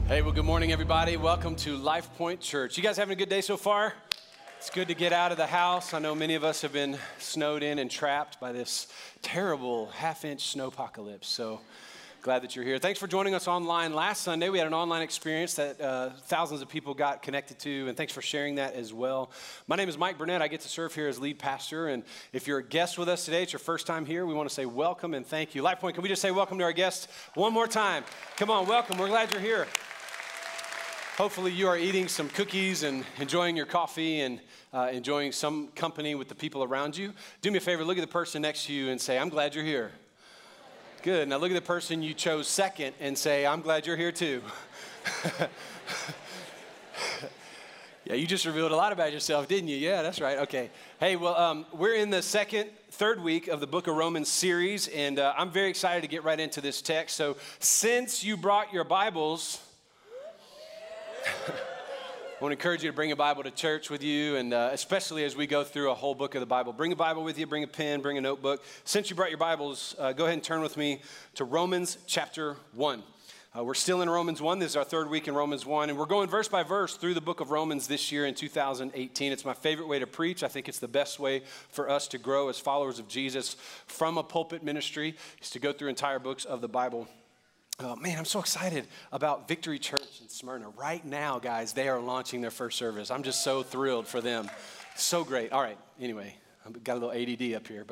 Hey, well, good morning, everybody. Welcome to Life Point Church. You guys having a good day so far? It's good to get out of the house. I know many of us have been snowed in and trapped by this terrible half-inch snowpocalypse. So glad that you're here. Thanks for joining us online. Last Sunday, we had an online experience that thousands of people got connected to, and thanks for sharing that as well. My name is Mike Burnett. I get to serve here as lead pastor, and if you're a guest with us today, it's your first time here, we want to say welcome and thank you. Life Point, can we just say welcome to our guests one more time? Come on, welcome. We're glad you're here. Hopefully you are eating some cookies and enjoying your coffee and enjoying some company with the people around you. Do me a favor, look at the person next to you and say, I'm glad you're here. Good. Now look at the person you chose second and say, I'm glad you're here too. Yeah, you just revealed a lot about yourself, didn't you? Yeah, that's right. Okay. Hey, well, we're in the third week of the Book of Romans series, and I'm very excited to get right into this text. So since you brought your Bibles, I want to encourage you to bring a Bible to church with you, and especially as we go through a whole book of the Bible. Bring a Bible with you, bring a pen, bring a notebook. Since you brought your Bibles, go ahead and turn with me to Romans chapter 1. We're still in Romans 1. This is our third week in Romans 1, and we're going verse by verse through the book of Romans this year in 2018. It's my favorite way to preach. I think it's the best way for us to grow as followers of Jesus from a pulpit ministry, is to go through entire books of the Bible. Oh, man, I'm so excited about Victory Church in Smyrna. Right now, guys, they are launching their first service. I'm just so thrilled for them. So great. All right, anyway, I've got a little ADD up here.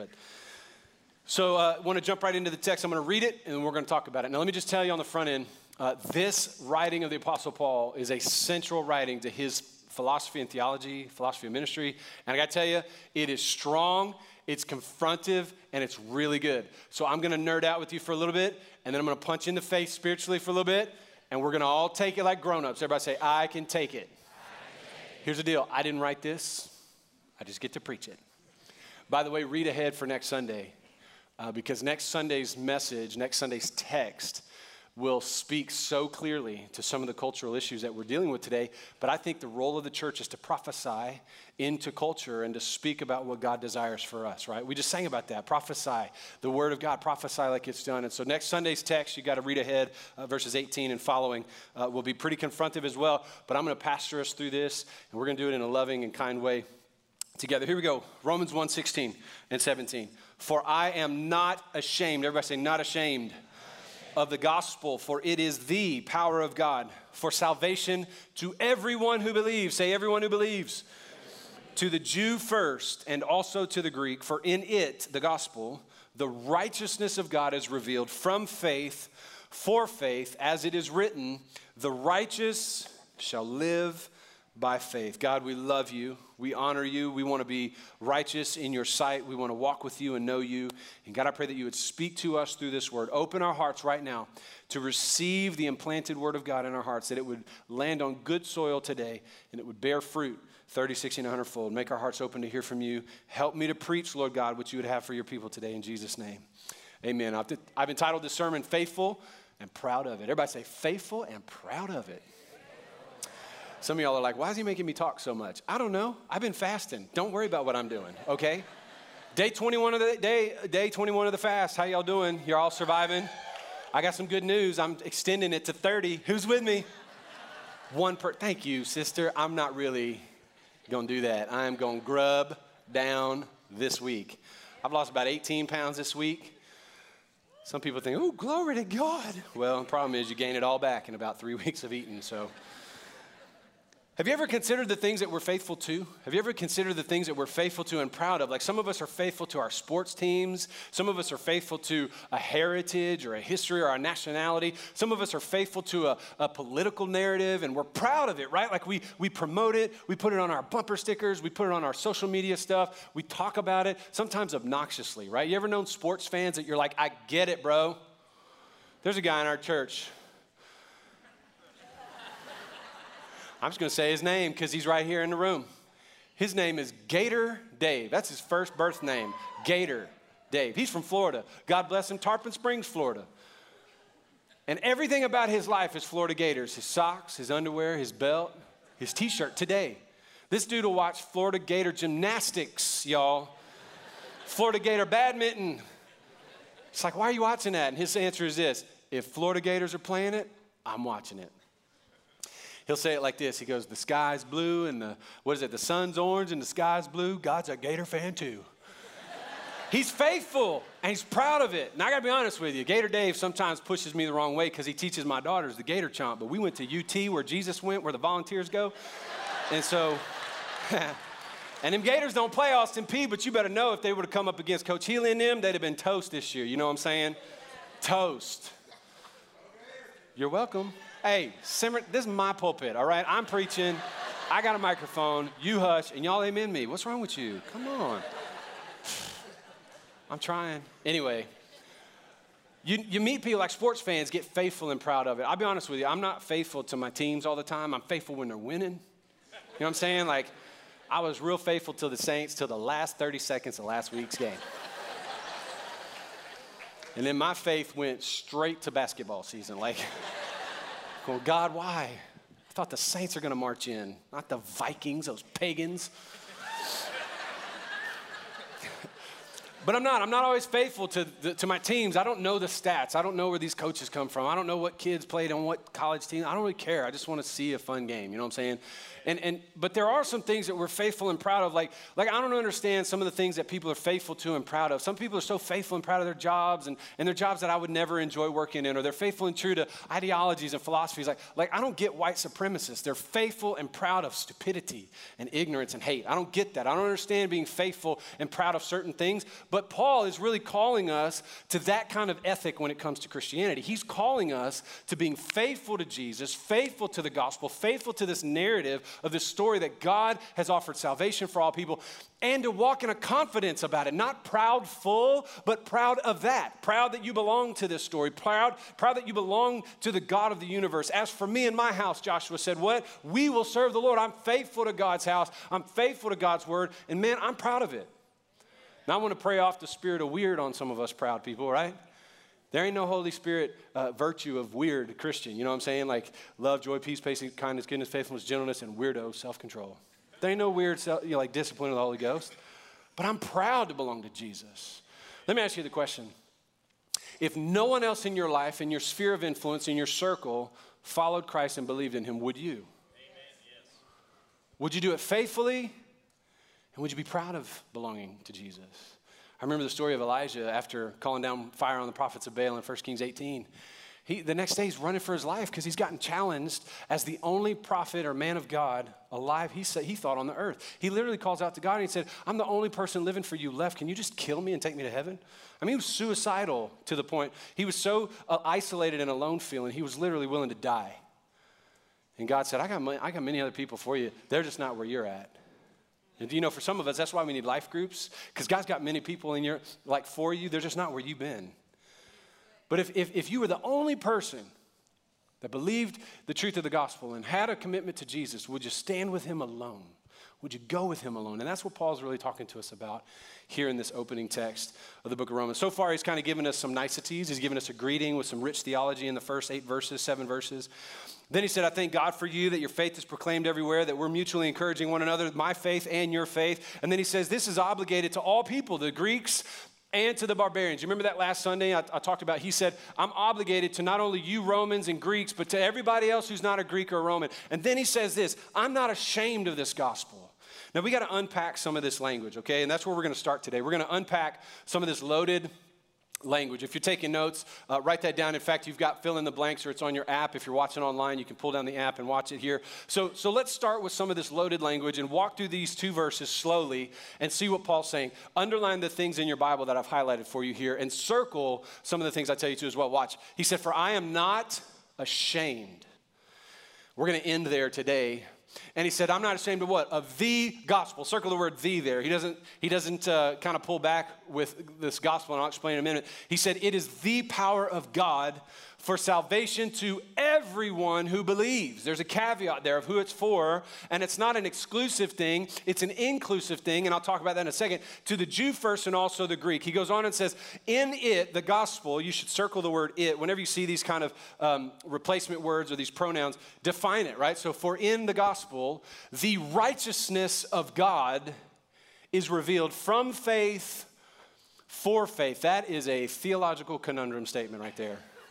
So I want to jump right into the text. I'm going to read it, and we're going to talk about it. Now, let me just tell you on the front end, this writing of the Apostle Paul is a central writing to his philosophy and theology, philosophy of ministry. And I got to tell you, it is strong, it's confrontive, and it's really good. So I'm going to nerd out with you for a little bit, and then I'm going to punch you in the face spiritually for a little bit, and we're going to all take it like grown-ups. Everybody say, I can take it. Here's the deal. I didn't write this. I just get to preach it. By the way, read ahead for next Sunday, because next Sunday's message, next Sunday's text, will speak so clearly to some of the cultural issues that we're dealing with today. But I think the role of the church is to prophesy into culture and to speak about what God desires for us, right? We just sang about that. Prophesy. The word of God, prophesy like it's done. And so next Sunday's text, you got to read ahead, verses 18 and following, will be pretty confrontive as well. But I'm going to pastor us through this, and we're going to do it in a loving and kind way together. Here we go. Romans 1:16 and 17. For I am not ashamed. Everybody say, not ashamed. Of the gospel, for it is the power of God for salvation to everyone who believes. Say, everyone who believes. To the Jew first, and also to the Greek, for in it, the gospel, the righteousness of God is revealed from faith for faith, as it is written, the righteous shall live by faith. God, we love you. We honor you. We want to be righteous in your sight. We want to walk with you and know you. And God, I pray that you would speak to us through this word. Open our hearts right now to receive the implanted word of God in our hearts, that it would land on good soil today and it would bear fruit 30, 60, and 100 fold. Make our hearts open to hear from you. Help me to preach, Lord God, what you would have for your people today in Jesus' name. Amen. I've entitled this sermon, Faithful and Proud of It. Everybody say, faithful and proud of it. Some of y'all are like, why is he making me talk so much? I don't know. I've been fasting. Don't worry about what I'm doing, okay? Day 21 of the fast. How y'all doing? You're all surviving? I got some good news. I'm extending it to 30. Who's with me? Thank you, sister. I'm not really going to do that. I'm going to grub down this week. I've lost about 18 pounds this week. Some people think, oh, glory to God. Well, the problem is you gain it all back in about 3 weeks of eating, so. Have you ever considered the things that we're faithful to? Have you ever considered the things that we're faithful to and proud of? Like some of us are faithful to our sports teams. Some of us are faithful to a heritage or a history or our nationality. Some of us are faithful to a political narrative, and we're proud of it, right? Like we promote it. We put it on our bumper stickers. We put it on our social media stuff. We talk about it, sometimes obnoxiously, right? You ever known sports fans that you're like, I get it, bro? There's a guy in our church. I'm just going to say his name because he's right here in the room. His name is Gator Dave. That's his first birth name, Gator Dave. He's from Florida. God bless him, Tarpon Springs, Florida. And everything about his life is Florida Gators. His socks, his underwear, his belt, his T-shirt today. This dude will watch Florida Gator gymnastics, y'all. Florida Gator badminton. It's like, why are you watching that? And his answer is this: if Florida Gators are playing it, I'm watching it. He'll say it like this. He goes, the sky's blue and the sun's orange and the sky's blue. God's a Gator fan too. He's faithful and he's proud of it. And I gotta be honest with you, Gator Dave sometimes pushes me the wrong way because he teaches my daughters the Gator chomp. But we went to UT where Jesus went, where the volunteers go. And so, and them Gators don't play Austin Peay, but you better know if they would have come up against Coach Healy and them, they'd have been toast this year. You know what I'm saying? Toast. You're welcome. Hey, Simmer, this is my pulpit, all right? I'm preaching. I got a microphone. You hush, and y'all amen me. What's wrong with you? Come on. I'm trying. Anyway, you meet people like sports fans get faithful and proud of it. I'll be honest with you. I'm not faithful to my teams all the time. I'm faithful when they're winning. You know what I'm saying? Like, I was real faithful to the Saints till the last 30 seconds of last week's game. And then my faith went straight to basketball season. Like, going, God, why? I thought the Saints are going to march in, not the Vikings, those pagans. But I'm not always faithful to my teams. I don't know the stats. I don't know where these coaches come from. I don't know what kids played on what college team. I don't really care. I just want to see a fun game. You know what I'm saying? But there are some things that we're faithful and proud of. Like I don't understand some of the things that people are faithful to and proud of. Some people are so faithful and proud of their jobs and their jobs that I would never enjoy working in, or they're faithful and true to ideologies and philosophies. Like I don't get white supremacists. They're faithful and proud of stupidity and ignorance and hate. I don't get that. I don't understand being faithful and proud of certain things. But Paul is really calling us to that kind of ethic when it comes to Christianity. He's calling us to being faithful to Jesus, faithful to the gospel, faithful to this narrative of this story that God has offered salvation for all people, and to walk in a confidence about it. Not proudful, but proud of that. Proud that you belong to this story. Proud that you belong to the God of the universe. As for me and my house, Joshua said, what? We will serve the Lord. I'm faithful to God's house. I'm faithful to God's word. And man, I'm proud of it. Now I want to pray off the spirit of weird on some of us proud people, right? There ain't no Holy Spirit virtue of weird Christian. You know what I'm saying? Like love, joy, peace, patience, kindness, goodness, faithfulness, gentleness, and weirdo self-control. There ain't no weird like discipline of the Holy Ghost. But I'm proud to belong to Jesus. Let me ask you the question. If no one else in your life, in your sphere of influence, in your circle, followed Christ and believed in him, would you? Amen, yes. Would you do it faithfully? And would you be proud of belonging to Jesus? I remember the story of Elijah after calling down fire on the prophets of Baal in 1 Kings 18. The next day he's running for his life because he's gotten challenged as the only prophet or man of God alive, he thought, on the earth. He literally calls out to God and he said, I'm the only person living for you left. Can you just kill me and take me to heaven? I mean, he was suicidal to the point. He was so isolated and alone feeling, he was literally willing to die. And God said, I got many other people for you. They're just not where you're at. And you know, for some of us, that's why we need life groups, because God's got many people in your, like for you, they're just not where you've been. But if you were the only person that believed the truth of the gospel and had a commitment to Jesus, would you stand with him alone? Would you go with him alone? And that's what Paul's really talking to us about here in this opening text of the book of Romans. So far, he's kind of given us some niceties. He's given us a greeting with some rich theology in the first 7 verses. Then he said, I thank God for you that your faith is proclaimed everywhere, that we're mutually encouraging one another, my faith and your faith. And then he says, this is obligated to all people, the Greeks and to the barbarians. You remember that last Sunday I talked about, he said, I'm obligated to not only you Romans and Greeks, but to everybody else who's not a Greek or a Roman. And then he says this, I'm not ashamed of this gospel. Now we got to unpack some of this language, okay? And that's where we're going to start today. We're going to unpack some of this loaded language. If you're taking notes, write that down. In fact, you've got fill in the blanks, or it's on your app. If you're watching online, you can pull down the app and watch it here. So let's start with some of this loaded language and walk through these 2 verses slowly and see what Paul's saying. Underline the things in your Bible that I've highlighted for you here and circle some of the things I tell you to as well. Watch. He said, for I am not ashamed. We're going to end there today. And he said, I'm not ashamed of what? Of the gospel. Circle the word the there. He doesn't kind of pull back with this gospel, and I'll explain in a minute. He said, it is the power of God for salvation to everyone who believes. There's a caveat there of who it's for, and it's not an exclusive thing, it's an inclusive thing, and I'll talk about that in a second, to the Jew first and also the Greek. He goes on and says, in it, the gospel, you should circle the word it. Whenever you see these kind of replacement words or these pronouns, define it, right? So for in the gospel, the righteousness of God is revealed from faith for faith. That is a theological conundrum statement right there.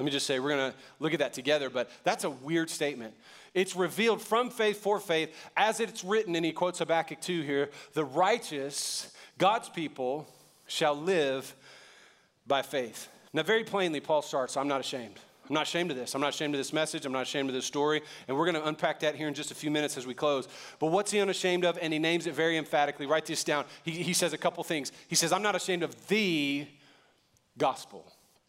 Let me just say, we're going to look at that together, but that's a weird statement. It's revealed from faith for faith, as it's written, and he quotes Habakkuk 2 here, the righteous, God's people, shall live by faith. Now, very plainly, Paul starts, I'm not ashamed. I'm not ashamed of this. I'm not ashamed of this message. I'm not ashamed of this story. And we're going to unpack that here in just a few minutes as we close. But what's he unashamed of? And he names it very emphatically. Write this down. He says a couple things. He says, I'm not ashamed of the gospel.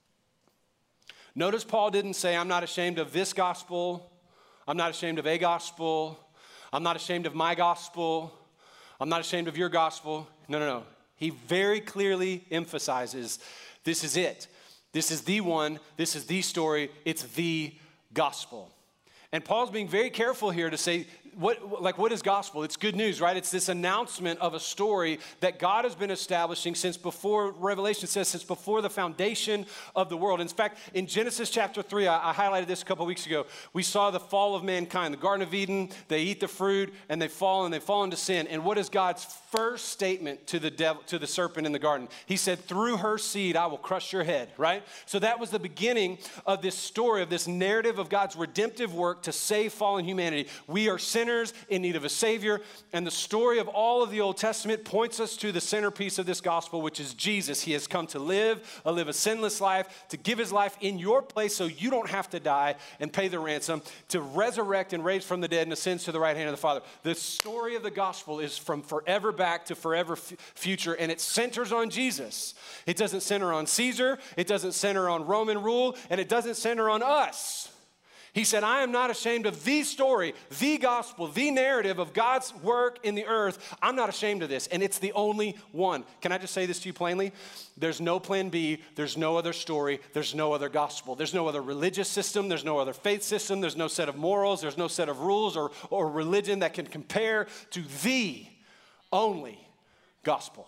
Notice Paul didn't say, I'm not ashamed of this gospel. I'm not ashamed of a gospel. I'm not ashamed of my gospel. I'm not ashamed of your gospel. No. He very clearly emphasizes this is it. This is the one. This is the story. It's the gospel. And Paul's being very careful here to say, what is gospel? It's good news, right? It's this announcement of a story that God has been establishing since before, Revelation says, since before the foundation of the world. In fact, in Genesis chapter 3, I highlighted this a couple weeks ago, we saw the fall of mankind. The Garden of Eden, they eat the fruit and they fall into sin. And what is God's first statement to the devil, to the serpent in the garden? He said, through her seed, I will crush your head, right? So that was the beginning of this story, of this narrative of God's redemptive work to save fallen humanity. We are sinners in need of a Savior, and the story of all of the Old Testament points us to the centerpiece of this gospel, which is Jesus. He has come to live a sinless life, to give his life in your place so you don't have to die and pay the ransom, to resurrect and raise from the dead and ascends to the right hand of the Father. The story of the gospel is from forever back to forever future, and it centers on Jesus. It doesn't center on Caesar, it doesn't center on Roman rule, and it doesn't center on us. He said, I am not ashamed of the story, the gospel, the narrative of God's work in the earth. I'm not ashamed of this, and it's the only one. Can I just say this to you plainly? There's no plan B. There's no other story. There's no other gospel. There's no other religious system. There's no other faith system. There's no set of morals. There's no set of rules or religion that can compare to the only gospel.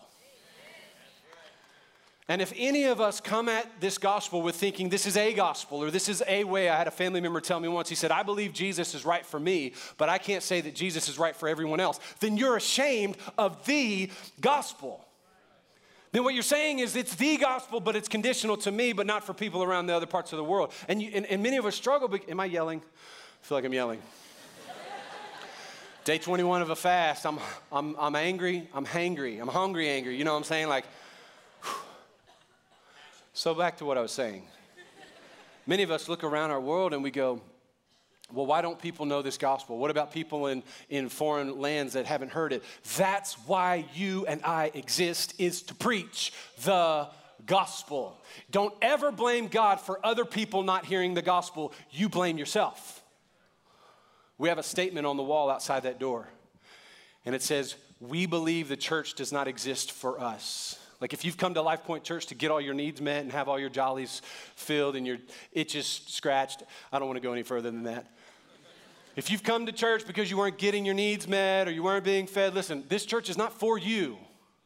And if any of us come at this gospel with thinking this is a gospel or this is a way, I had a family member tell me once, he said, I believe Jesus is right for me, but I can't say that Jesus is right for everyone else. Then you're ashamed of the gospel. Then what you're saying is it's the gospel, but it's conditional to me, but not for people around the other parts of the world. And many of us struggle. Am I yelling? I feel like I'm yelling. Day 21 of a fast. I'm angry. I'm hangry. I'm hungry, angry. You know what I'm saying? Like, so back to what I was saying. Many of us look around our world and we go, well, why don't people know this gospel? What about people in foreign lands that haven't heard it? That's why you and I exist, is to preach the gospel. Don't ever blame God for other people not hearing the gospel. You blame yourself. We have a statement on the wall outside that door, and it says, we believe the church does not exist for us. Like if you've come to Life Point Church to get all your needs met and have all your jollies filled and your itches scratched, I don't want to go any further than that. If you've come to church because you weren't getting your needs met or you weren't being fed, listen, this church is not for you.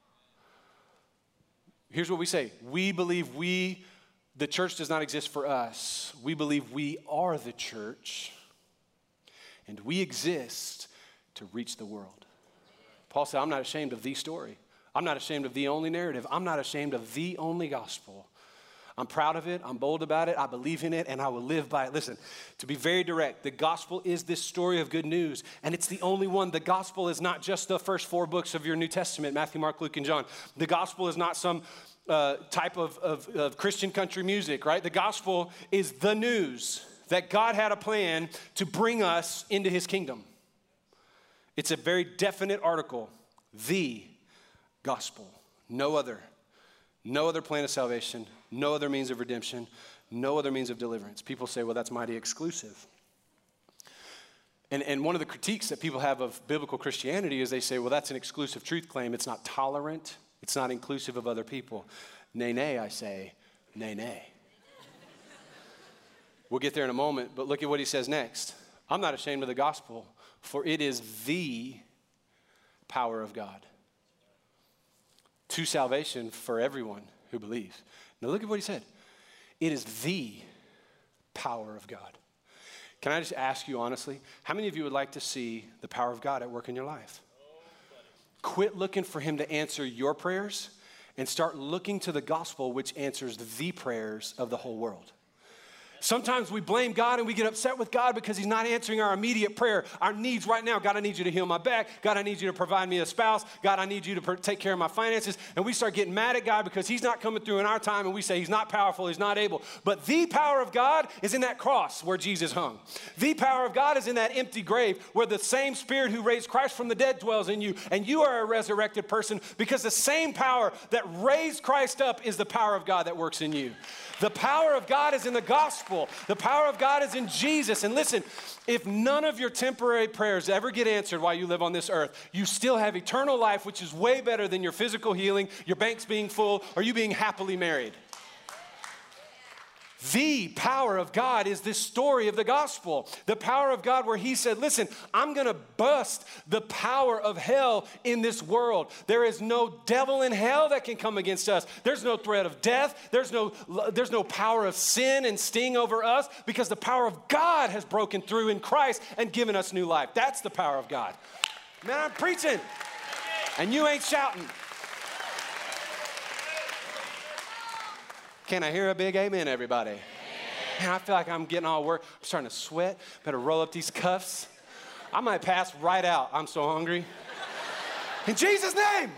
Here's what we say. We believe the church does not exist for us. We believe we are the church, and we exist to reach the world. Paul said, I'm not ashamed of the story. I'm not ashamed of the only narrative. I'm not ashamed of the only gospel. I'm proud of it. I'm bold about it. I believe in it, and I will live by it. Listen, to be very direct, the gospel is this story of good news, and it's the only one. The gospel is not just the first 4 books of your New Testament, Matthew, Mark, Luke, and John. The gospel is not some type of Christian country music, right? The gospel is the news that God had a plan to bring us into his kingdom. It's a very definite article, the gospel. No other plan of salvation, no other means of redemption, no other means of deliverance. People say, well, that's mighty exclusive. And one of the critiques that people have of biblical Christianity is they say, well, that's an exclusive truth claim. It's not tolerant. It's not inclusive of other people. Nay, I say, nay. We'll get there in a moment, but look at what he says next. I'm not ashamed of the gospel, for it is the power of God to salvation for everyone who believes. Now look at what he said. It is the power of God. Can I just ask you honestly, how many of you would like to see the power of God at work in your life? Quit looking for him to answer your prayers and start looking to the gospel, which answers the prayers of the whole world. Sometimes we blame God and we get upset with God because he's not answering our immediate prayer, our needs right now. God, I need you to heal my back. God, I need you to provide me a spouse. God, I need you to take care of my finances. And we start getting mad at God because he's not coming through in our time, and we say he's not powerful, he's not able. But the power of God is in that cross where Jesus hung. The power of God is in that empty grave where the same Spirit who raised Christ from the dead dwells in you, and you are a resurrected person because the same power that raised Christ up is the power of God that works in you. The power of God is in the gospel. The power of God is in Jesus. And listen, if none of your temporary prayers ever get answered while you live on this earth, you still have eternal life, which is way better than your physical healing, your banks being full, or you being happily married. The power of God is this story of the gospel. The power of God where he said, listen, I'm going to bust the power of hell in this world. There is no devil in hell that can come against us. There's no threat of death. There's no power of sin and sting over us because the power of God has broken through in Christ and given us new life. That's the power of God. Man, I'm preaching and you ain't shouting. Can I hear a big amen, everybody? Amen. Man, I feel like I'm getting all work. I'm starting to sweat. Better roll up these cuffs. I might pass right out. I'm so hungry. In Jesus' name.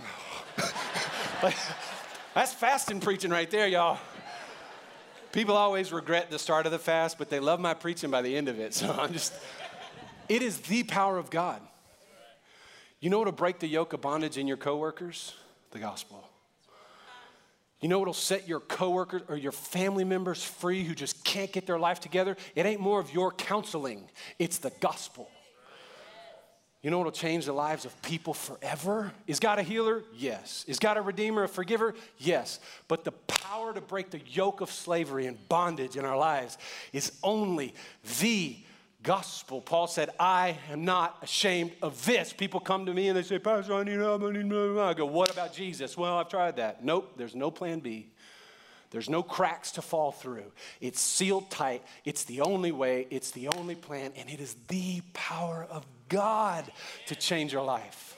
That's fasting preaching right there, y'all. People always regret the start of the fast, but they love my preaching by the end of it. So it is the power of God. You know what'll break the yoke of bondage in your coworkers? The gospel. You know what'll set your coworkers or your family members free who just can't get their life together? It ain't more of your counseling. It's the gospel. You know what'll change the lives of people forever? Is God a healer? Yes. Is God a redeemer, a forgiver? Yes. But the power to break the yoke of slavery and bondage in our lives is only the gospel. Paul said, I am not ashamed of this. People come to me and they say, Pastor, I need help. I go, what about Jesus? Well, I've tried that. Nope, there's no plan B. There's no cracks to fall through. It's sealed tight. It's the only way. It's the only plan. And it is the power of God to change your life.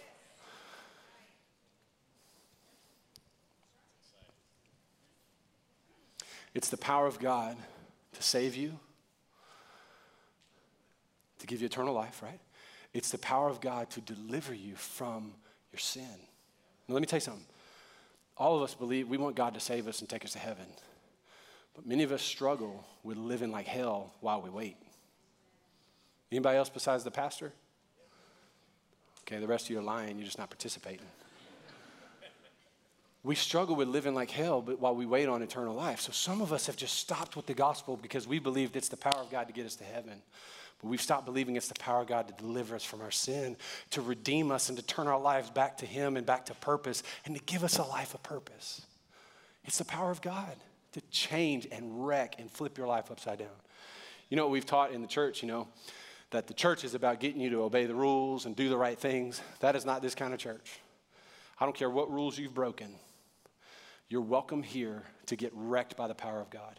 It's the power of God to save you, to give you eternal life, right? It's the power of God to deliver you from your sin. Now, let me tell you something. All of us believe we want God to save us and take us to heaven. But many of us struggle with living like hell while we wait. Anybody else besides the pastor? Okay, the rest of you are lying. You're just not participating. We struggle with living like hell, but while we wait on eternal life. So some of us have just stopped with the gospel because we believed it's the power of God to get us to heaven. But we've stopped believing it's the power of God to deliver us from our sin, to redeem us and to turn our lives back to him and back to purpose and to give us a life of purpose. It's the power of God to change and wreck and flip your life upside down. You know what we've taught in the church, that the church is about getting you to obey the rules and do the right things. That is not this kind of church. I don't care what rules you've broken. You're welcome here to get wrecked by the power of God.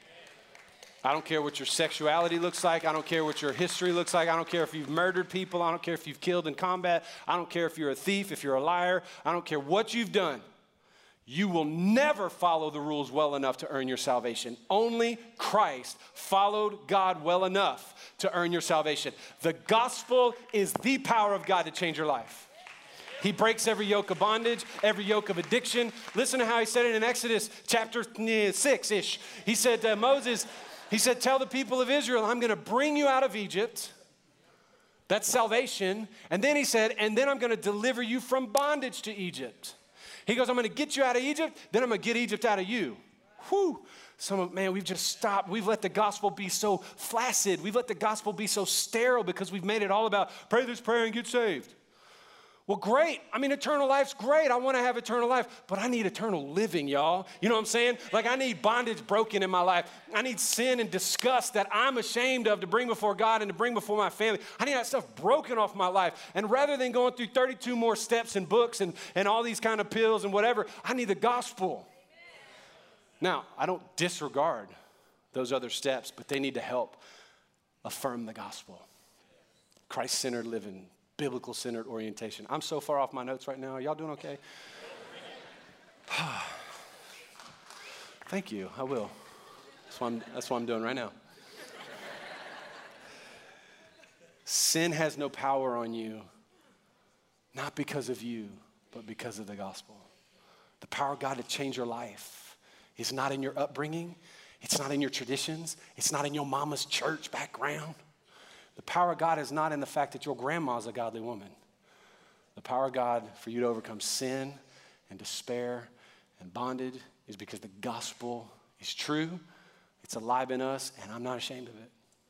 I don't care what your sexuality looks like. I don't care what your history looks like. I don't care if you've murdered people. I don't care if you've killed in combat. I don't care if you're a thief, if you're a liar. I don't care what you've done. You will never follow the rules well enough to earn your salvation. Only Christ followed God well enough to earn your salvation. The gospel is the power of God to change your life. He breaks every yoke of bondage, every yoke of addiction. Listen to how he said it in Exodus chapter 6-ish. He said to Moses, he said, tell the people of Israel, I'm going to bring you out of Egypt. That's salvation. And then he said, and then I'm going to deliver you from bondage to Egypt. He goes, I'm going to get you out of Egypt, then I'm going to get Egypt out of you. Whew. We've just stopped. We've let the gospel be so flaccid. We've let the gospel be so sterile because we've made it all about pray this prayer and get saved. Well, great. Eternal life's great. I want to have eternal life, but I need eternal living, y'all. You know what I'm saying? Like I need bondage broken in my life. I need sin and disgust that I'm ashamed of to bring before God and to bring before my family. I need that stuff broken off my life. And rather than going through 32 more steps and books and all these kind of pills and whatever, I need the gospel. Now, I don't disregard those other steps, but they need to help affirm the gospel. Christ-centered living. Biblical-centered orientation. I'm so far off my notes right now. Are y'all doing okay? Thank you. I will. That's what I'm doing right now. sin has no power on you, not because of you, but because of the gospel. The power of God to change your life is not in your upbringing. It's not in your traditions. It's not in your mama's church background. The power of God is not in the fact that your grandma's a godly woman. The power of God for you to overcome sin and despair and bondage is because the gospel is true. It's alive in us, and I'm not ashamed of it.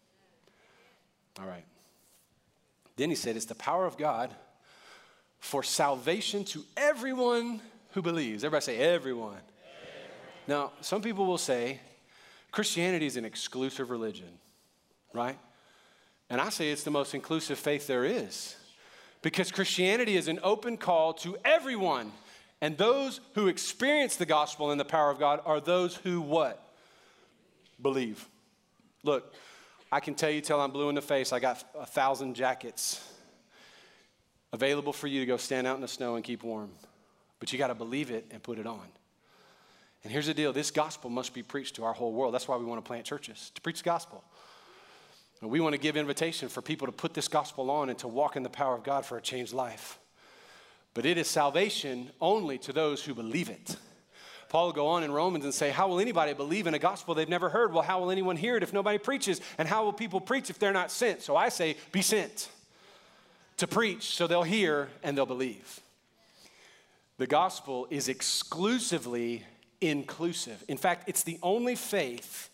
All right. Then he said, it's the power of God for salvation to everyone who believes. Everybody say, everyone. Now, some people will say Christianity is an exclusive religion, right? And I say it's the most inclusive faith there is, because Christianity is an open call to everyone. And those who experience the gospel and the power of God are those who what? Believe. Look, I can tell you till I'm blue in the face, I got 1,000 jackets available for you to go stand out in the snow and keep warm. But you got to believe it and put it on. And here's the deal. This gospel must be preached to our whole world. That's why we want to plant churches, to preach the gospel. And we want to give invitation for people to put this gospel on and to walk in the power of God for a changed life. But it is salvation only to those who believe it. Paul will go on in Romans and say, how will anybody believe in a gospel they've never heard? Well, how will anyone hear it if nobody preaches? And how will people preach if they're not sent? So I say, be sent to preach so they'll hear and they'll believe. The gospel is exclusively inclusive. In fact, it's the only faith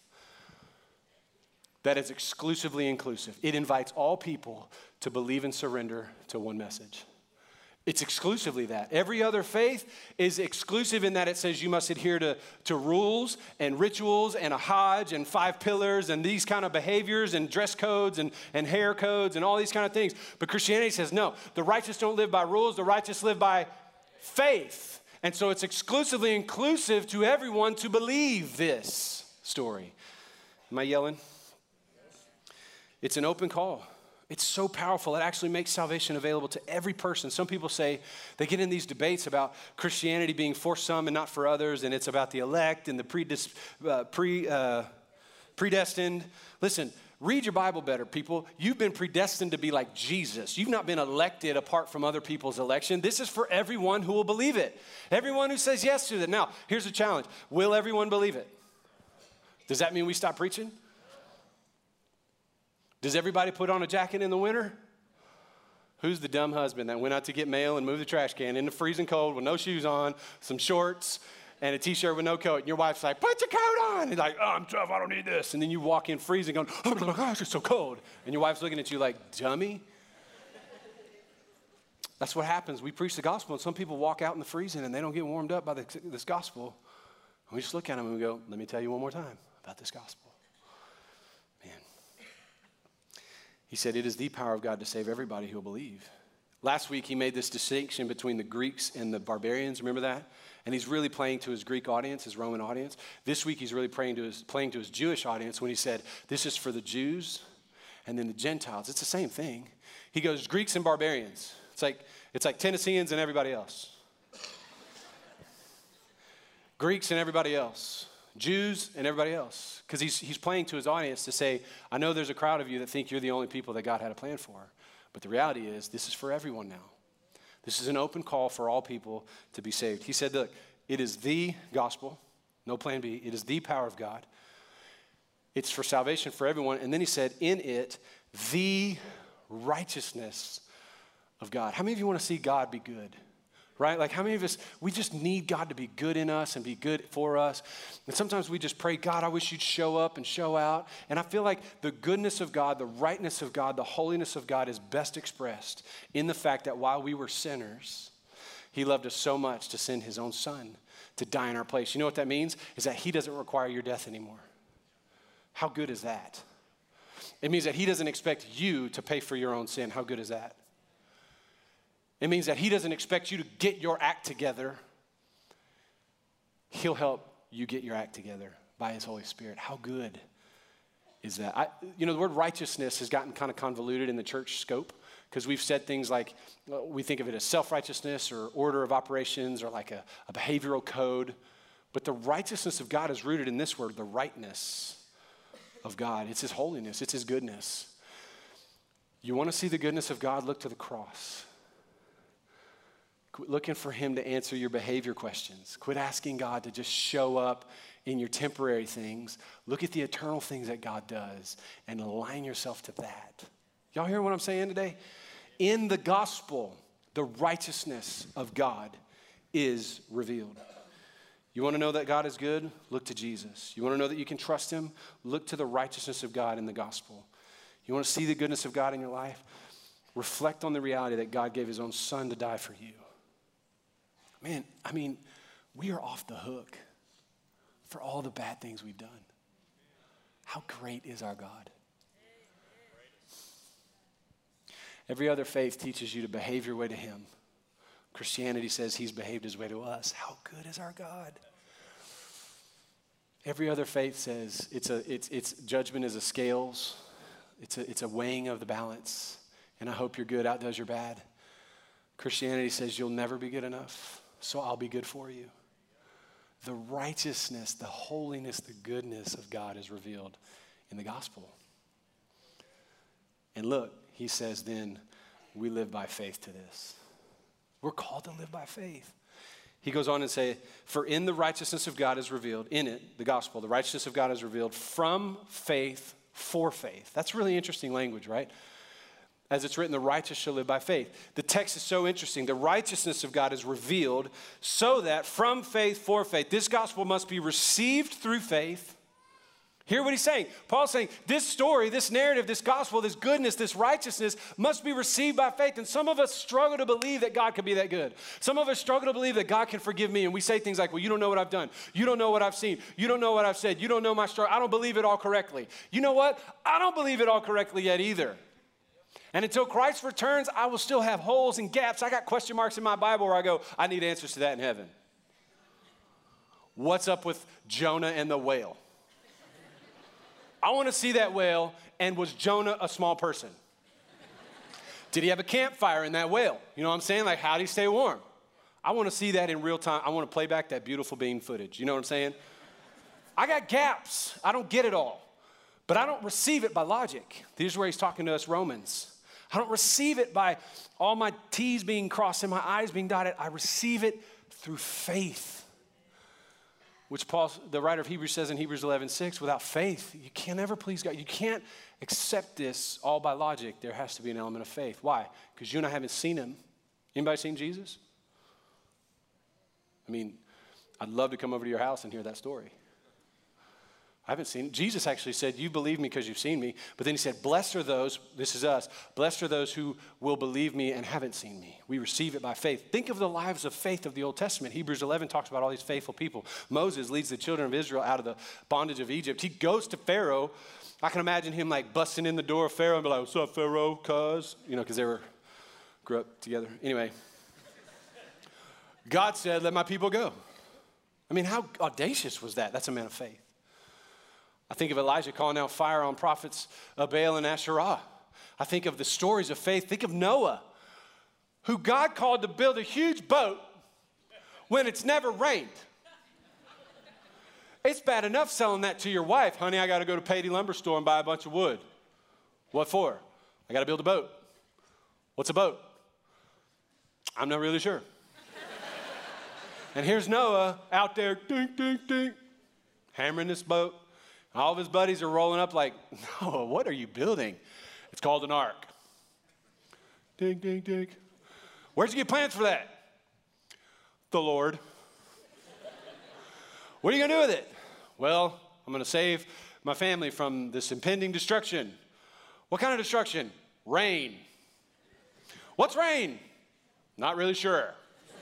that is exclusively inclusive. It invites all people to believe and surrender to one message. It's exclusively that. Every other faith is exclusive in that it says you must adhere to rules and rituals and a Hajj and 5 pillars and these kind of behaviors and dress codes and hair codes and all these kind of things. But Christianity says, no, the righteous don't live by rules, the righteous live by faith. And so it's exclusively inclusive to everyone to believe this story. Am I yelling? It's an open call. It's so powerful. It actually makes salvation available to every person. Some people say, they get in these debates about Christianity being for some and not for others, and it's about the elect and the predestined. Listen, read your Bible better, people. You've been predestined to be like Jesus. You've not been elected apart from other people's election. This is for everyone who will believe it. Everyone who says yes to it. Now, here's the challenge. Will everyone believe it? Does that mean we stop preaching? Does everybody put on a jacket in the winter? Who's the dumb husband that went out to get mail and moved the trash can in the freezing cold with no shoes on, some shorts, and a t-shirt with no coat? And your wife's like, put your coat on. And you're like, oh, I'm tough, I don't need this. And then you walk in freezing going, oh my gosh, it's so cold. And your wife's looking at you like, dummy. That's what happens. We preach the gospel, and some people walk out in the freezing, and they don't get warmed up by this gospel. And we just look at them and we go, let me tell you one more time about this gospel. Man. He said, it is the power of God to save everybody who will believe. Last week, he made this distinction between the Greeks and the barbarians. Remember that? And he's really playing to his Greek audience, his Roman audience. This week, he's really playing to his Jewish audience when he said, this is for the Jews and then the Gentiles. It's the same thing. He goes, Greeks and barbarians. It's like Tennesseans and everybody else. Greeks and everybody else. Jews and everybody else. Because he's playing to his audience to say, I know there's a crowd of you that think you're the only people that God had a plan for. But the reality is, this is for everyone now. This is an open call for all people to be saved. He said, look, it is the gospel, no plan B. It is the power of God. It's for salvation for everyone. And then he said, in it, the righteousness of God. How many of you want to see God be good? Right? Like how many of us, we just need God to be good in us and be good for us. And sometimes we just pray, God, I wish you'd show up and show out. And I feel like the goodness of God, the rightness of God, the holiness of God is best expressed in the fact that while we were sinners, he loved us so much to send his own son to die in our place. You know what that means? Is that he doesn't require your death anymore. How good is that? It means that he doesn't expect you to pay for your own sin. How good is that? It means that he doesn't expect you to get your act together. He'll help you get your act together by his Holy Spirit. How good is that? The word righteousness has gotten kind of convoluted in the church scope because we've said things like, we think of it as self-righteousness or order of operations or like a behavioral code. But the righteousness of God is rooted in this word, the rightness of God. It's his holiness. It's his goodness. You want to see the goodness of God? Look to the cross. Quit looking for him to answer your behavior questions. Quit asking God to just show up in your temporary things. Look at the eternal things that God does and align yourself to that. Y'all hear what I'm saying today? In the gospel, the righteousness of God is revealed. You want to know that God is good? Look to Jesus. You want to know that you can trust him? Look to the righteousness of God in the gospel. You want to see the goodness of God in your life? Reflect on the reality that God gave his own son to die for you. Man, I mean, we are off the hook for all the bad things we've done. How great is our God? Every other faith teaches you to behave your way to him. Christianity says he's behaved his way to us. How good is our God? Every other faith says it's judgment is a scales. It's a weighing of the balance. And I hope your good outdoes your bad. Christianity says you'll never be good enough, so I'll be good for you. The righteousness, the holiness, the goodness of God is revealed in the gospel. And look, he says then, we live by faith to this. We're called to live by faith. He goes on and say, for in the righteousness of God is revealed, in it, the gospel, the righteousness of God is revealed from faith for faith. That's really interesting language, right? As it's written, the righteous shall live by faith. The text is so interesting. The righteousness of God is revealed so that from faith for faith, this gospel must be received through faith. Hear what he's saying. Paul's saying this story, this narrative, this gospel, this goodness, this righteousness must be received by faith. And some of us struggle to believe that God can be that good. Some of us struggle to believe that God can forgive me. And we say things like, well, you don't know what I've done. You don't know what I've seen. You don't know what I've said. You don't know my struggle. I don't believe it all correctly. You know what? I don't believe it all correctly yet either. And until Christ returns, I will still have holes and gaps. I got question marks in my Bible where I go, I need answers to that in heaven. What's up with Jonah and the whale? I want to see that whale, and was Jonah a small person? Did he have a campfire in that whale? You know what I'm saying? Like, how did he stay warm? I want to see that in real time. I want to play back that beautiful bean footage. You know what I'm saying? I got gaps. I don't get it all. But I don't receive it by logic. Here's where he's talking to us Romans. I don't receive it by all my T's being crossed and my I's being dotted. I receive it through faith. Which Paul, the writer of Hebrews says in Hebrews 11:6, without faith, you can't ever please God. You can't accept this all by logic. There has to be an element of faith. Why? Because you and I haven't seen him. Anybody seen Jesus? I mean, I'd love to come over to your house and hear that story. I haven't seen it. Jesus actually said, you believe me because you've seen me. But then he said, blessed are those, this is us, blessed are those who will believe me and haven't seen me. We receive it by faith. Think of the lives of faith of the Old Testament. Hebrews 11 talks about all these faithful people. Moses leads the children of Israel out of the bondage of Egypt. He goes to Pharaoh. I can imagine him like busting in the door of Pharaoh and be like, what's up, Pharaoh, cuz? You know, because they grew up together. Anyway, God said, let my people go. I mean, how audacious was that? That's a man of faith. I think of Elijah calling out fire on prophets of Baal and Asherah. I think of the stories of faith. Think of Noah, who God called to build a huge boat when it's never rained. It's bad enough selling that to your wife. Honey, I got to go to Pady Lumber Store and buy a bunch of wood. What for? I got to build a boat. What's a boat? I'm not really sure. And here's Noah out there, ding, ding, ding, hammering this boat. All of his buddies are rolling up like, Noah, what are you building? It's called an ark. Ding, ding, ding. Where'd you get plans for that? The Lord. What are you going to do with it? Well, I'm going to save my family from this impending destruction. What kind of destruction? Rain. What's rain? Not really sure.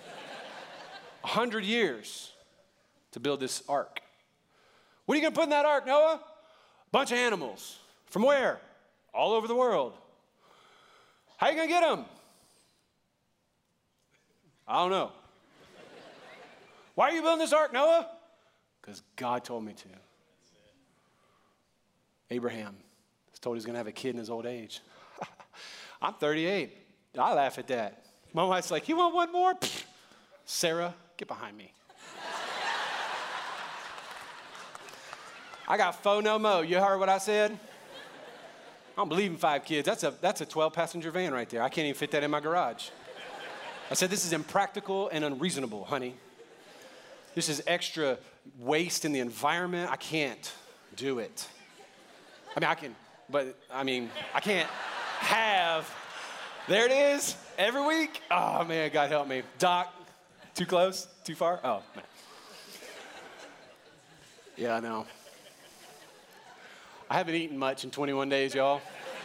100 years to build this ark. What are you going to put in that ark, Noah? Bunch of animals. From where? All over the world. How are you going to get them? I don't know. Why are you building this ark, Noah? Because God told me to. Abraham was told he's going to have a kid in his old age. I'm 38. I laugh at that. My wife's like, you want one more? Pfft. Sarah, get behind me. I got faux no mo. You heard what I said? don't believe in 5 kids. That's a 12-passenger van right there. I can't even fit that in my garage. I said, this is impractical and unreasonable, honey. This is extra waste in the environment. I can't do it. I mean, I can, but I can't have. There it is, every week. Oh, man, God help me. Doc, too close? Too far? Oh, man. Yeah, I know. I haven't eaten much in 21 days, y'all.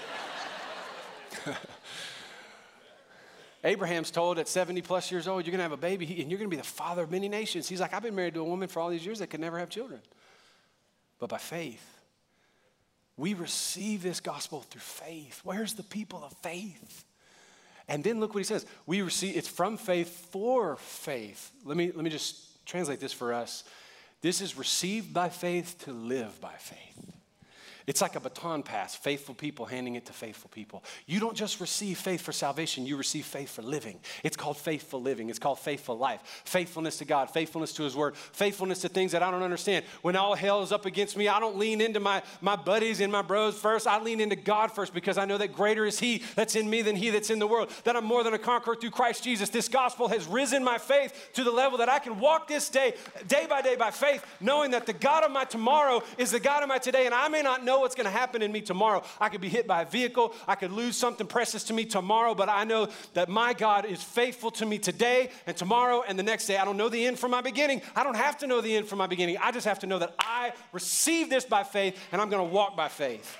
Abraham's told at 70 plus years old, you're going to have a baby and you're going to be the father of many nations. He's like, I've been married to a woman for all these years that could never have children. But by faith, we receive this gospel through faith. Where's the people of faith? And then look what he says. We receive, it's from faith for faith. Let me just translate this for us. This is received by faith to live by faith. It's like a baton pass, faithful people handing it to faithful people. You don't just receive faith for salvation, you receive faith for living. It's called faithful living. It's called faithful life. Faithfulness to God, faithfulness to his word, faithfulness to things that I don't understand. When all hell is up against me, I don't lean into my buddies and my bros first. I lean into God first because I know that greater is he that's in me than he that's in the world, that I'm more than a conqueror through Christ Jesus. This gospel has risen my faith to the level that I can walk this day by day by faith, knowing that the God of my tomorrow is the God of my today, and I may not know what's going to happen in me tomorrow. I could be hit by a vehicle. I could lose something precious to me tomorrow, but I know that my God is faithful to me today and tomorrow and the next day. I don't know the end from my beginning. I don't have to know the end from my beginning. I just have to know that I receive this by faith and I'm going to walk by faith.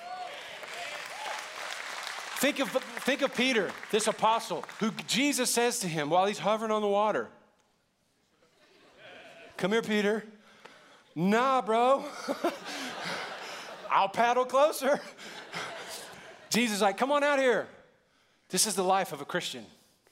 Think of Peter, this apostle, who Jesus says to him while he's hovering on the water, come here, Peter. Nah, bro. I'll paddle closer. Jesus is like, come on out here. This is the life of a Christian.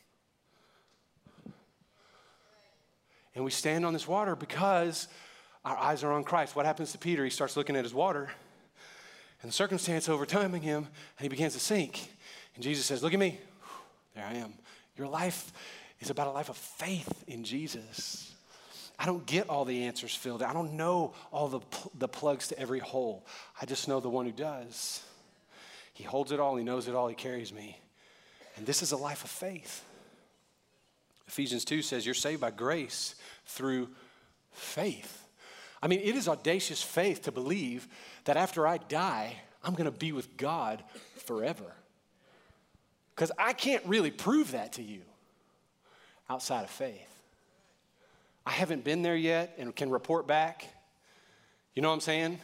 And we stand on this water because our eyes are on Christ. What happens to Peter? He starts looking at his water, and the circumstance overcoming him, and he begins to sink. And Jesus says, look at me. There I am. Your life is about a life of faith in Jesus. I don't get all the answers filled out. I don't know all the plugs to every hole. I just know the one who does. He holds it all. He knows it all. He carries me. And this is a life of faith. Ephesians 2 says you're saved by grace through faith. I mean, it is audacious faith to believe that after I die, I'm going to be with God forever. Because I can't really prove that to you outside of faith. I haven't been there yet and can report back. You know what I'm saying?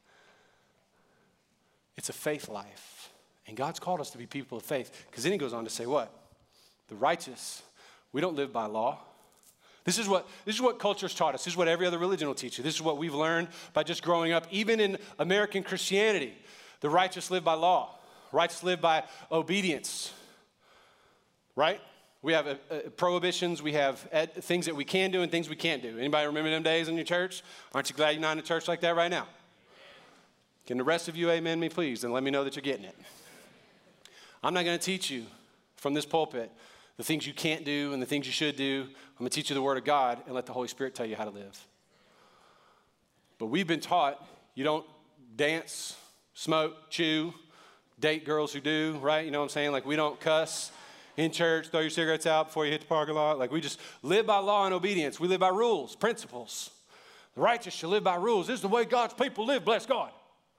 It's a faith life. And God's called us to be people of faith. Because then he goes on to say what? The righteous, we don't live by law. This is what culture's taught us. This is what every other religion will teach you. This is what we've learned by just growing up. Even in American Christianity, the righteous live by law. Righteous live by obedience. Right? We have prohibitions, we have things that we can do and things we can't do. Anybody remember them days in your church? Aren't you glad you're not in a church like that right now? Can the rest of you amen me, please, and let me know that you're getting it. I'm not going to teach you from this pulpit the things you can't do and the things you should do. I'm going to teach you the Word of God and let the Holy Spirit tell you how to live. But we've been taught you don't dance, smoke, chew, date girls who do, right? You know what I'm saying? Like we don't cuss in church, throw your cigarettes out before you hit the parking lot. Like we just live by law and obedience. We live by rules, principles. The righteous shall live by rules. This is the way God's people live, bless God.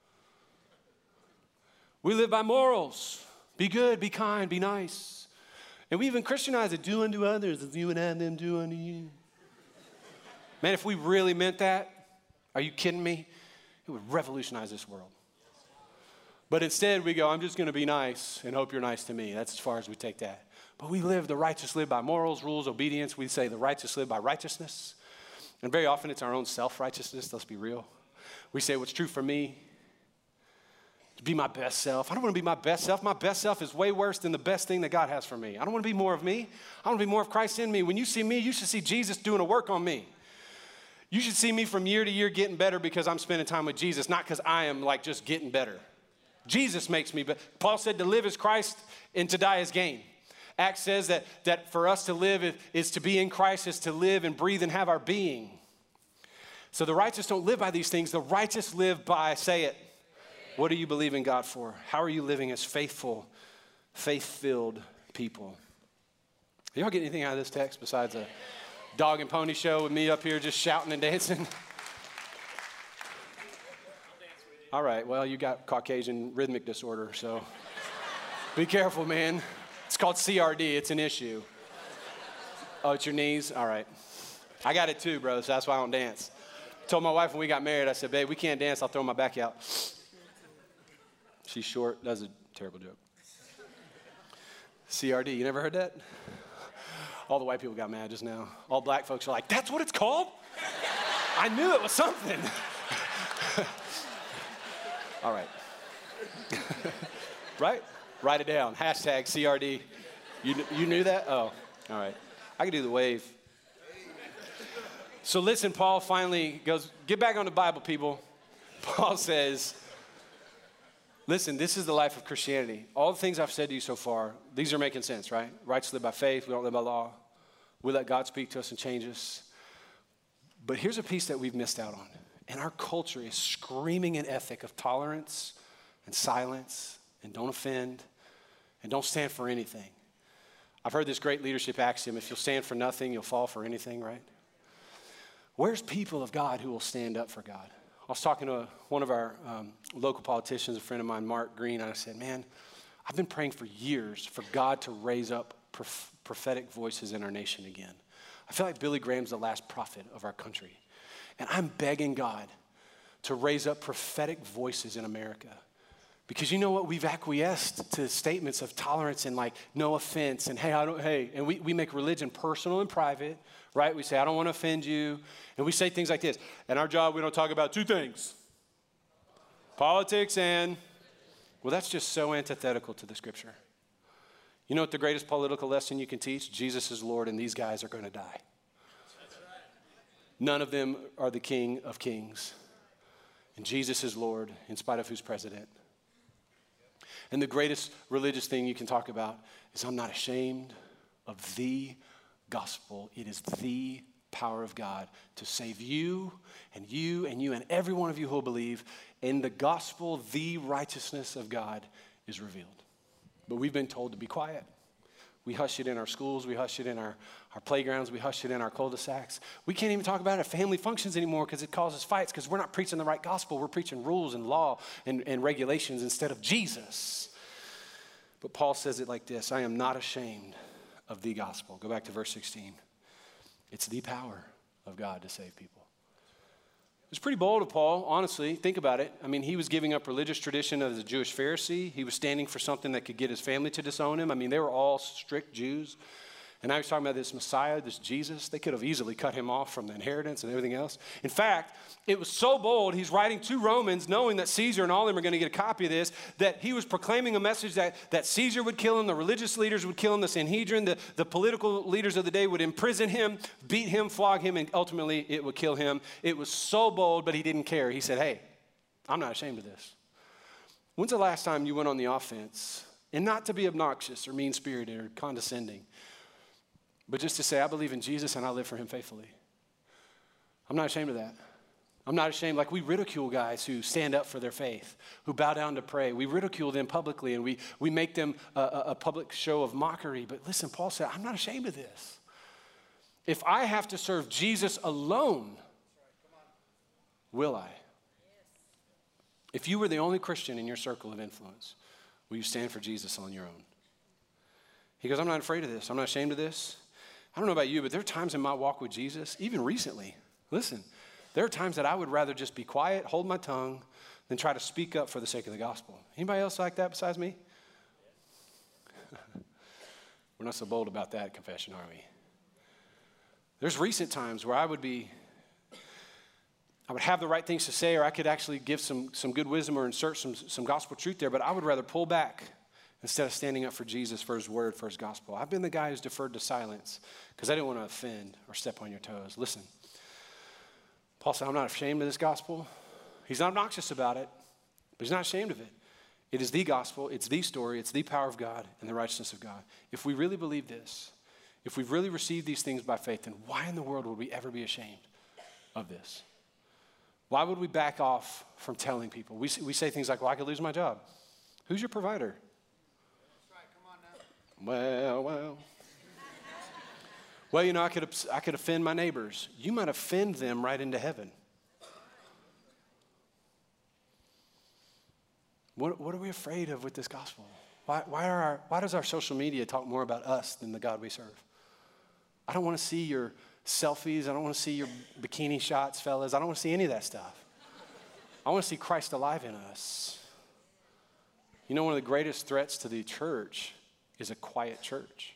We live by morals. Be good, be kind, be nice. And we even Christianize it, do unto others as you would have them do unto you. Man, if we really meant that, are you kidding me? It would revolutionize this world. But instead we go, I'm just going to be nice and hope you're nice to me. That's as far as we take that. But the righteous live by morals, rules, obedience. We say the righteous live by righteousness. And very often it's our own self-righteousness, let's be real. We say what's true for me, to be my best self. I don't want to be my best self. My best self is way worse than the best thing that God has for me. I don't want to be more of me. I want to be more of Christ in me. When you see me, you should see Jesus doing a work on me. You should see me from year to year getting better because I'm spending time with Jesus, not because I am like just getting better. Jesus makes me better. Paul said to live as Christ and to die as gain. Acts says that for us to live is to be in Christ, is to live and breathe and have our being. So the righteous don't live by these things. The righteous live by, say it, What do you believe in God for? How are you living as faithful, faith-filled people? Y'all get anything out of this text besides a dog and pony show with me up here just shouting and dancing? All right, well, you got Caucasian rhythmic disorder, so be careful, man. It's called CRD. It's an issue. Oh, it's your knees? All right. I got it too, bro, so that's why I don't dance. Told my wife when we got married, I said, babe, we can't dance. I'll throw my back out. She's short. That's a terrible joke. CRD, you never heard that? All the white people got mad just now. All black folks are like, that's what it's called? I knew it was something. All right. Right? Write it down. Hashtag CRD. You knew that? Oh, all right. I can do the wave. So listen, Paul finally goes, get back on the Bible, people. Paul says, listen, this is the life of Christianity. All the things I've said to you so far, these are making sense, right? Righteous live by faith. We don't live by law. We let God speak to us and change us. But here's a piece that we've missed out on. And our culture is screaming an ethic of tolerance and silence and don't offend and don't stand for anything. I've heard this great leadership axiom, if you'll stand for nothing, you'll fall for anything, right? Where's people of God who will stand up for God? I was talking to one of our local politicians, a friend of mine, Mark Green, and I said, man, I've been praying for years for God to raise up prophetic voices in our nation again. I feel like Billy Graham's the last prophet of our country. And I'm begging God to raise up prophetic voices in America. Because you know what? We've acquiesced to statements of tolerance and like no offense and and we make religion personal and private, right? We say, I don't want to offend you. And we say things like this. In our job, we don't talk about two things. Politics and, well, that's just so antithetical to the scripture. You know what the greatest political lesson you can teach? Jesus is Lord and these guys are going to die. None of them are the King of Kings. And Jesus is Lord in spite of who's president. And the greatest religious thing you can talk about is I'm not ashamed of the gospel. It is the power of God to save you and you and you and every one of you who will believe. In the gospel, the righteousness of God is revealed. But we've been told to be quiet. We hush it in our schools. We hush it in our playgrounds. We hush it in our cul-de-sacs. We can't even talk about it at family functions anymore because it causes fights because we're not preaching the right gospel. We're preaching rules and law and regulations instead of Jesus. But Paul says it like this, I am not ashamed of the gospel. Go back to verse 16. It's the power of God to save people. It's pretty bold of Paul, honestly. Think about it. I mean, he was giving up religious tradition as a Jewish Pharisee. He was standing for something that could get his family to disown him. I mean, they were all strict Jews. And now he's talking about this Messiah, this Jesus. They could have easily cut him off from the inheritance and everything else. In fact, it was so bold, he's writing to Romans, knowing that Caesar and all of them are going to get a copy of this, that he was proclaiming a message that Caesar would kill him, the religious leaders would kill him, the Sanhedrin, the political leaders of the day would imprison him, beat him, flog him, and ultimately it would kill him. It was so bold, but he didn't care. He said, hey, I'm not ashamed of this. When's the last time you went on the offense? And not to be obnoxious or mean-spirited or condescending, but just to say, I believe in Jesus and I live for him faithfully. I'm not ashamed of that. I'm not ashamed. Like we ridicule guys who stand up for their faith, who bow down to pray. We ridicule them publicly and we make them a public show of mockery. But listen, Paul said, I'm not ashamed of this. If I have to serve Jesus alone, will I? If you were the only Christian in your circle of influence, will you stand for Jesus on your own? He goes, I'm not afraid of this. I'm not ashamed of this. I don't know about you, but there are times in my walk with Jesus, even recently, listen, there are times that I would rather just be quiet, hold my tongue, than try to speak up for the sake of the gospel. Anybody else like that besides me? We're not so bold about that confession, are we? There's recent times where I would have the right things to say, or I could actually give some good wisdom or insert some gospel truth there, but I would rather pull back instead of standing up for Jesus, for his word, for his gospel. I've been the guy who's deferred to silence because I didn't want to offend or step on your toes. Listen, Paul said, I'm not ashamed of this gospel. He's not obnoxious about it, but he's not ashamed of it. It is the gospel, it's the story, it's the power of God and the righteousness of God. If we really believe this, if we've really received these things by faith, then why in the world would we ever be ashamed of this? Why would we back off from telling people? We say things like, well, I could lose my job. Who's your provider? That's right. Come on now. Well. Well, I could offend my neighbors. You might offend them right into heaven. What are we afraid of with this gospel? Why does our social media talk more about us than the God we serve? I don't want to see your selfies. I don't want to see your bikini shots, fellas. I don't want to see any of that stuff. I want to see Christ alive in us. One of the greatest threats to the church is a quiet church.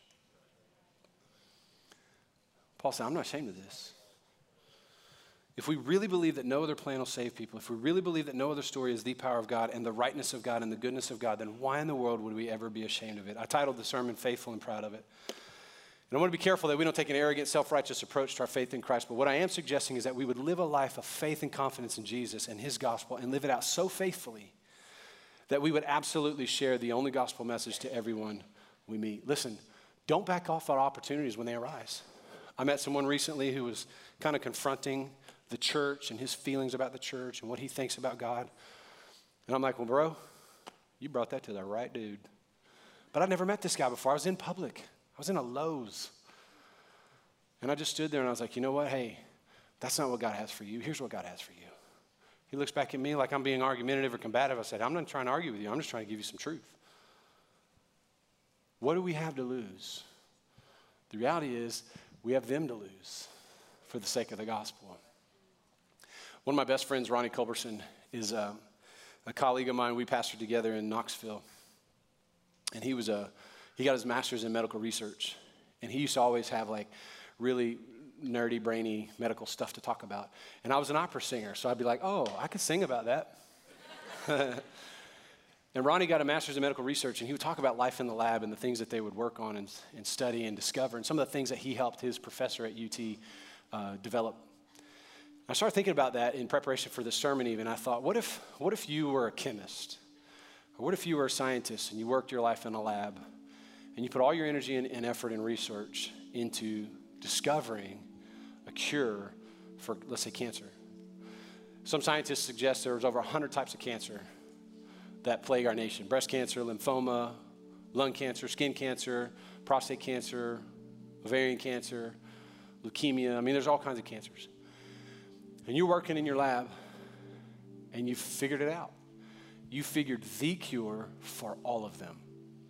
Paul said, I'm not ashamed of this. If we really believe that no other plan will save people, if we really believe that no other story is the power of God and the rightness of God and the goodness of God, then why in the world would we ever be ashamed of it? I titled the sermon, Faithful and Proud of It. And I want to be careful that we don't take an arrogant, self-righteous approach to our faith in Christ, but what I am suggesting is that we would live a life of faith and confidence in Jesus and his gospel and live it out so faithfully that we would absolutely share the only gospel message to everyone we meet. Listen, don't back off on opportunities when they arise. I met someone recently who was kind of confronting the church and his feelings about the church and what he thinks about God. And I'm like, well, bro, you brought that to the right dude. But I'd never met this guy before. I was in public. I was in a Lowe's. And I just stood there and I was like, you know what? Hey, that's not what God has for you. Here's what God has for you. He looks back at me like I'm being argumentative or combative. I said, I'm not trying to argue with you. I'm just trying to give you some truth. What do we have to lose? The reality is we have them to lose for the sake of the gospel. One of my best friends, Ronnie Culberson, is a colleague of mine. We pastored together in Knoxville. And he got his master's in medical research. And he used to always have like really nerdy, brainy medical stuff to talk about. And I was an opera singer, so I'd be like, oh, I could sing about that. And Ronnie got a master's in medical research, and he would talk about life in the lab and the things that they would work on and study and discover, and some of the things that he helped his professor at UT develop. I started thinking about that in preparation for this sermon even. I thought, what if you were a chemist? Or what if you were a scientist and you worked your life in a lab and you put all your energy and effort and research into discovering a cure for, let's say, cancer? Some scientists suggest there's over 100 types of cancer that plague our nation. Breast cancer, lymphoma, lung cancer, skin cancer, prostate cancer, ovarian cancer, leukemia. I mean, there's all kinds of cancers. And you're working in your lab, and you figured it out. You figured the cure for all of them.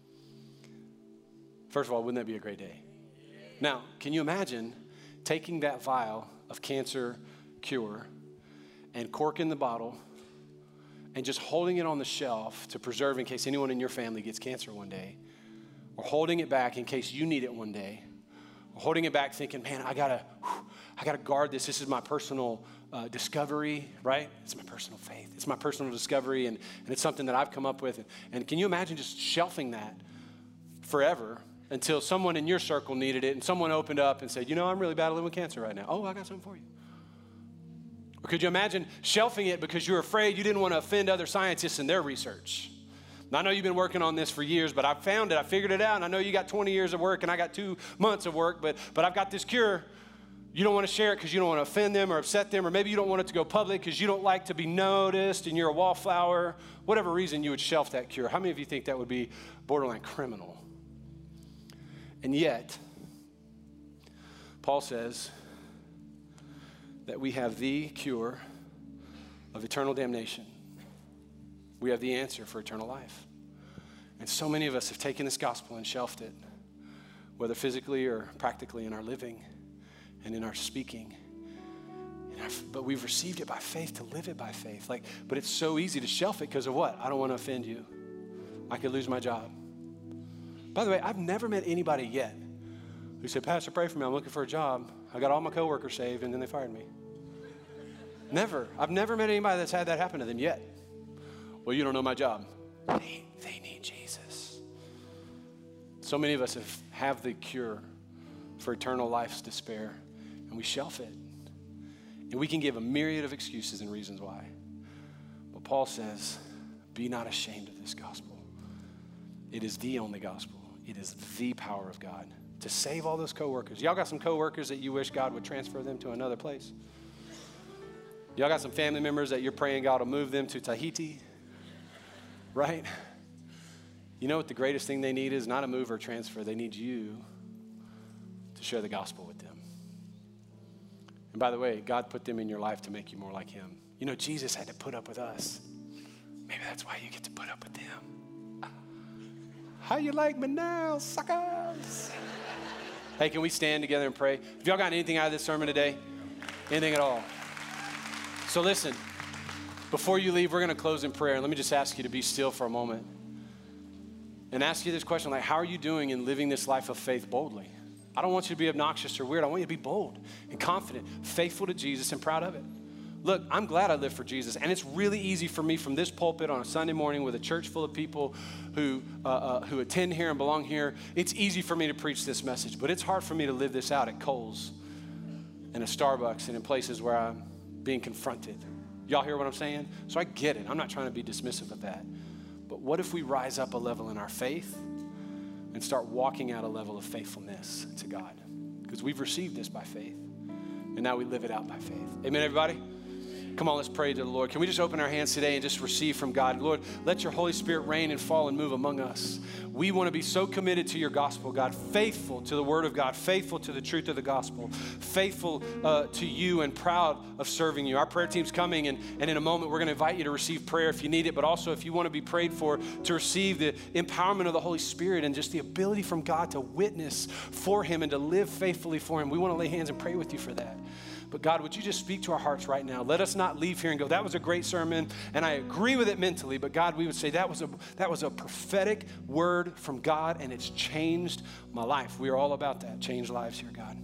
First of all, wouldn't that be a great day? Now, can you imagine taking that vial of cancer cure and corking the bottle and just holding it on the shelf to preserve in case anyone in your family gets cancer one day, or holding it back in case you need it one day, or holding it back thinking, man, I gotta guard this. This is my personal discovery, right? It's my personal faith. It's my personal discovery, and it's something that I've come up with. And can you imagine just shelving that forever until someone in your circle needed it and someone opened up and said, I'm really battling with cancer right now. Oh, I got something for you. Or could you imagine shelving it because you're afraid you didn't want to offend other scientists in their research? Now, I know you've been working on this for years, but I found it. I figured it out. And I know you got 20 years of work and I got 2 months of work, but I've got this cure. You don't want to share it because you don't want to offend them or upset them, or maybe you don't want it to go public because you don't like to be noticed and you're a wallflower. Whatever reason you would shelf that cure. How many of you think that would be borderline criminal? And yet, Paul says that we have the cure of eternal damnation. We have the answer for eternal life. And so many of us have taken this gospel and shelved it, whether physically or practically in our living and in our speaking. But we've received it by faith to live it by faith. But it's so easy to shelf it because of what? I don't want to offend you. I could lose my job. By the way, I've never met anybody yet who said, Pastor, pray for me. I'm looking for a job. I got all my coworkers saved, and then they fired me. Never. I've never met anybody that's had that happen to them yet. Well, you don't know my job. They need Jesus. So many of us have the cure for eternal life's despair, and we shelf it. And we can give a myriad of excuses and reasons why. But Paul says, be not ashamed of this gospel. It is the only gospel. It is the power of God to save all those coworkers. Y'all got some coworkers that you wish God would transfer them to another place? Y'all got some family members that you're praying God will move them to Tahiti, right? You know what the greatest thing they need is? Not a move or transfer. They need you to share the gospel with them. And by the way, God put them in your life to make you more like him. You know, Jesus had to put up with us. Maybe that's why you get to put up with them. How you like me now, suckers? Hey, can we stand together and pray? Have y'all gotten anything out of this sermon today? Anything at all? So listen, before you leave, we're going to close in prayer. Let me just ask you to be still for a moment and ask you this question, like, how are you doing in living this life of faith boldly? I don't want you to be obnoxious or weird. I want you to be bold and confident, faithful to Jesus and proud of it. Look, I'm glad I live for Jesus, and it's really easy for me from this pulpit on a Sunday morning with a church full of people who attend here and belong here. It's easy for me to preach this message, but it's hard for me to live this out at Kohl's and at Starbucks and in places where I'm being confronted. Y'all hear what I'm saying? So I get it. I'm not trying to be dismissive of that. But what if we rise up a level in our faith and start walking out a level of faithfulness to God? Because we've received this by faith, and now we live it out by faith. Amen, everybody? Come on, let's pray to the Lord. Can we just open our hands today and just receive from God? Lord, let your Holy Spirit reign and fall and move among us. We want to be so committed to your gospel, God, faithful to the word of God, faithful to the truth of the gospel, faithful to you and proud of serving you. Our prayer team's coming, and in a moment we're going to invite you to receive prayer if you need it, but also if you want to be prayed for, to receive the empowerment of the Holy Spirit and just the ability from God to witness for him and to live faithfully for him. We want to lay hands and pray with you for that. But God, would you just speak to our hearts right now? Let us not leave here and go, that was a great sermon, and I agree with it mentally, but God, we would say that was a prophetic word from God, and it's changed my life. We are all about that, change lives here, God.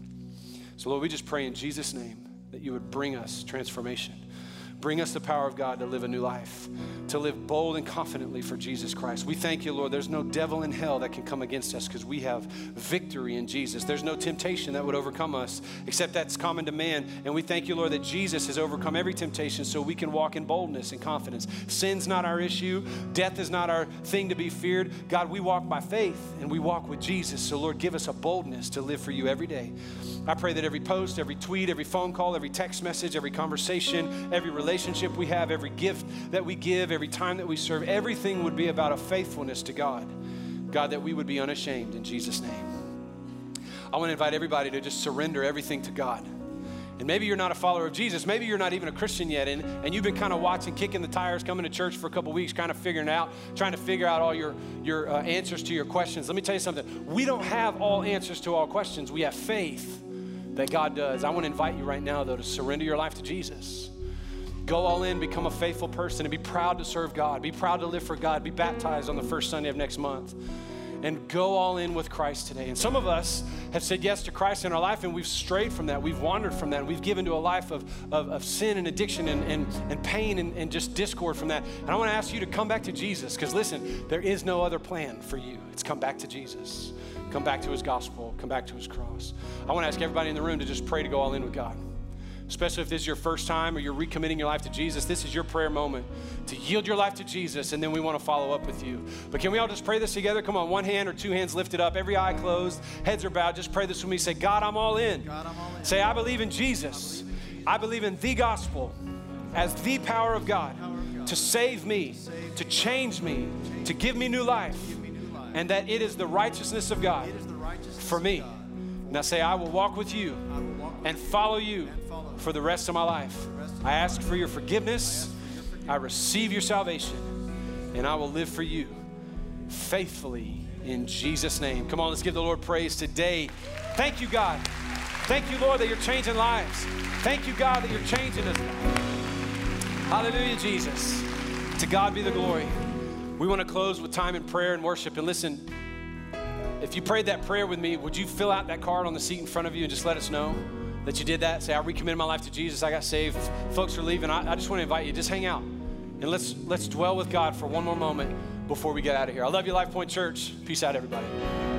So Lord, we just pray in Jesus' name that you would bring us transformation. Bring us the power of God to live a new life, to live bold and confidently for Jesus Christ. We thank you, Lord. There's no devil in hell that can come against us because we have victory in Jesus. There's no temptation that would overcome us except that's common to man. And we thank you, Lord, that Jesus has overcome every temptation so we can walk in boldness and confidence. Sin's not our issue. Death is not our thing to be feared. God, we walk by faith and we walk with Jesus. So, Lord, give us a boldness to live for you every day. I pray that every post, every tweet, every phone call, every text message, every conversation, every relationship we have, every gift that we give, every time that we serve, everything would be about a faithfulness to God. God, that we would be unashamed in Jesus' name. I want to invite everybody to just surrender everything to God. And maybe you're not a follower of Jesus. Maybe you're not even a Christian yet, and you've been kind of watching, kicking the tires, coming to church for a couple weeks, kind of figuring it out, trying to figure out all your answers to your questions. Let me tell you something. We don't have all answers to all questions. We have faith that God does. I want to invite you right now, though, to surrender your life to Jesus. Go all in, become a faithful person, and be proud to serve God. Be proud to live for God. Be baptized on the first Sunday of next month. And go all in with Christ today. And some of us have said yes to Christ in our life, and we've strayed from that. We've wandered from that. And we've given to a life of sin and addiction and pain and just discord from that. And I want to ask you to come back to Jesus, because listen, there is no other plan for you. It's come back to Jesus. Come back to his gospel. Come back to his cross. I want to ask everybody in the room to just pray to go all in with God. Especially if this is your first time or you're recommitting your life to Jesus, this is your prayer moment to yield your life to Jesus, and then we want to follow up with you. But can we all just pray this together? Come on, one hand or two hands lifted up, every eye closed, heads are bowed. Just pray this with me. Say, God, I'm all in. God, I'm all in. Say, I believe in Jesus. I believe in the gospel as the power of God to save me, to change me, to give me new life, and that it is the righteousness of God for me. Now say, I will walk with you and follow you for the rest of my life. I ask for your forgiveness. I receive your salvation, and I will live for you faithfully in Jesus' name. Come on, let's give the Lord praise today. Thank you, God. Thank you, Lord, that you're changing lives. Thank you, God, that you're changing us. Hallelujah, Jesus. To God be the glory. We want to close with time in prayer and worship. And listen, if you prayed that prayer with me, would you fill out that card on the seat in front of you and just let us know that you did that? Say, I recommitted my life to Jesus. I got saved. Folks are leaving. I just want to invite you. Just hang out. And let's dwell with God for one more moment before we get out of here. I love you, Life Point Church. Peace out, everybody.